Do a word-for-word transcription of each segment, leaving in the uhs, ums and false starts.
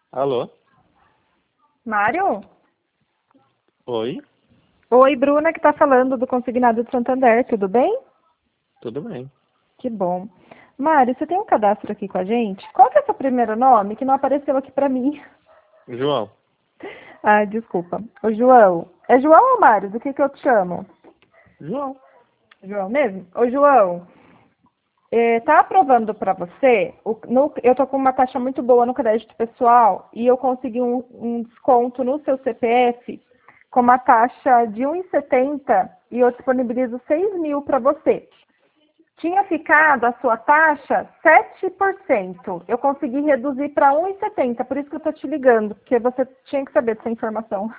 Alô? Mário? Oi? Oi, Bruna, que tá falando do Consignado de Santander, tudo bem? Tudo bem. Que bom. Mário, você tem um cadastro aqui com a gente? Qual que é o seu primeiro nome que não apareceu aqui pra mim? João, Ah, desculpa. O João. É João ou Mário? Do que que eu te chamo? João. João mesmo? Ô, João, eh, tá aprovando pra você? O- no- eu tô com uma taxa muito boa no crédito pessoal e eu consegui um, um desconto no seu C P F com uma taxa de um vírgula setenta e eu disponibilizo seis mil para você. Tinha ficado a sua taxa sete por cento. Eu consegui reduzir para um vírgula setenta, por isso que eu estou te ligando, porque você tinha que saber dessa informação.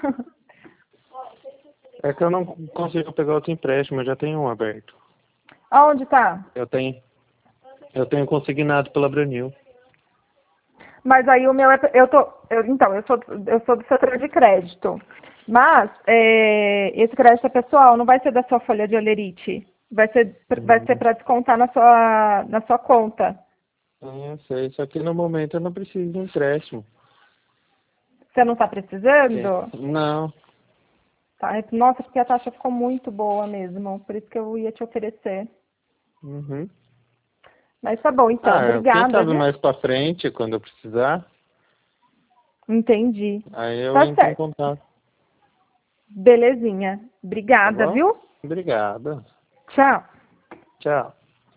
É que eu não consigo pegar outro empréstimo, eu já tenho um aberto. Aonde tá? Eu tenho, eu tenho consignado pela Brunil. Mas aí o meu é, eu tô, eu- então, eu sou, eu sou do setor de crédito. Mas é, esse crédito é pessoal, não vai ser da sua folha de Alerite. Vai ser, vai ser Hum, para descontar na sua, na sua conta. eu sei, só que no momento eu não preciso de empréstimo. Você não está Ok. precisando? Não. Tá? Nossa, porque a taxa ficou muito boa mesmo. Por isso que eu ia te oferecer. Uhum. Mas tá bom, então. Ah, quem Obrigada, sabe viu? mais pra frente, quando eu precisar, Entendi. aí eu Tá entro em certo. contato, Belezinha. tá Obrigada, bom? viu? Obrigado. Tchau. Tchau.